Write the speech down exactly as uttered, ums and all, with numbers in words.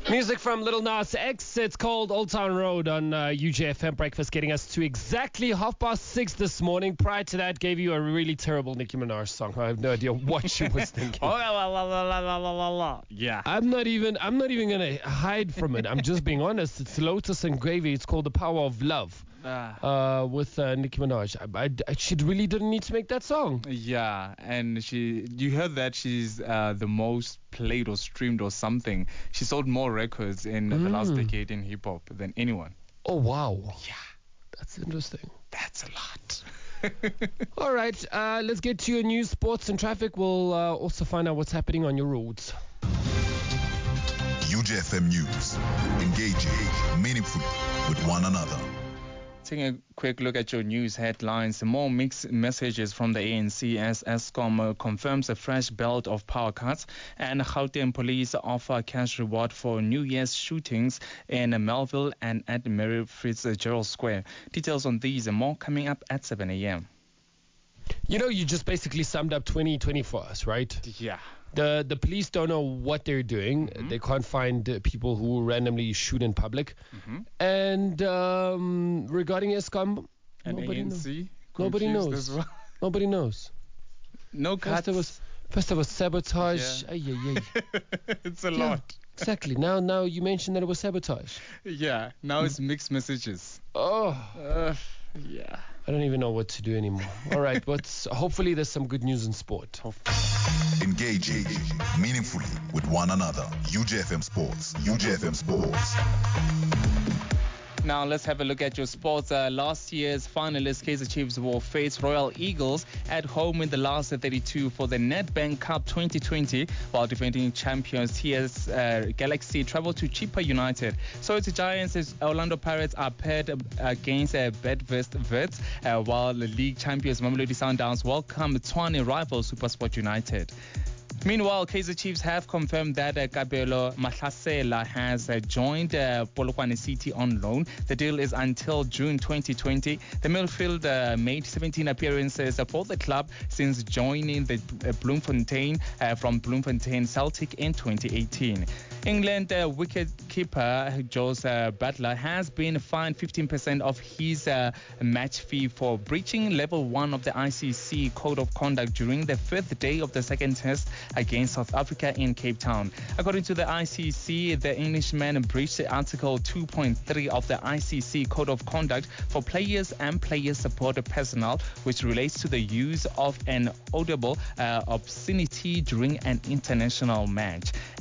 Music from Little Nas X. It's called Old Town Road on uh, U J F M Breakfast, getting us to exactly half past six this morning. Prior to that, gave you a really terrible Nicki Minaj song. I have no idea what she was thinking. Oh, la, la, la, la, la, la, la, la. Yeah. I'm not even. I'm not even gonna hide from it. I'm just being honest. It's Lotus and Gravy. It's called The Power of Love. Uh, with uh, Nicki Minaj. I, I, I, she really didn't need to make that song. Yeah, and she, you heard that she's uh, the most played or streamed or something. She sold more records in Mm. the last decade in hip hop than anyone. Oh wow. Yeah, That's interesting. that's a lot. All right, uh, let's get to your news, sports, and traffic. We'll uh, also find out what's happening on your roads. U J F M News. Engaging meaningfully with one another. Taking a quick look at your news headlines. More mixed messages from the A N C as Eskom uh, confirms a fresh belt of power cuts, and Gauteng police offer cash reward for New Year's shootings in Melville and at Mary Fitzgerald Square. Details on these and more coming up at seven a.m. You know, you just basically summed up twenty twenty for us, right? Yeah. The the police don't know what they're doing. Mhm. They can't find uh, people who randomly shoot in public. Mm-hmm. And um, regarding Eskom, And nobody A N knows. C Nobody confused knows. as well. Nobody knows. No First cuts. there was first there was sabotage. Yeah. Ay, ay, ay. It's a Yeah, lot. exactly. Now now you mentioned that it was sabotage. Yeah. Now it's mixed messages. Oh, Uh, yeah. I don't even know what to do anymore. All right, what's hopefully there's some good news in sport. Engaging meaningfully with one another. U J F M Sports. U J F M Sports. Now let's have a look at your sports. Uh, last year's finalists Kaizer Chiefs will face Royal Eagles at home in the last thirty-two for the Nedbank Cup twenty twenty, while defending champions T S uh, Galaxy travel to Chippa United. So it's the Giants as Orlando Pirates are paired against uh, Bedvest Wits, uh, while the league champions Mamelodi Sundowns welcome Tshwane rival SuperSport United. Meanwhile, Kaizer Chiefs have confirmed that uh, Kabelo Mahlasela has uh, joined uh, Polokwane City on loan. The deal is until June twenty twenty. The midfield uh, made seventeen appearances uh, for the club since joining the uh, Bloemfontein uh, from Bloemfontein Celtic in twenty eighteen. England uh, wicket-keeper Jos uh, Butler has been fined fifteen percent of his uh, match fee for breaching level one of the I C C Code of Conduct during the fifth day of the second test against South Africa in Cape Town. According to the I C C, the Englishman breached Article two point three of the I C C Code of Conduct for players and player support personnel, which relates to the use of an audible uh, obscenity during an international match.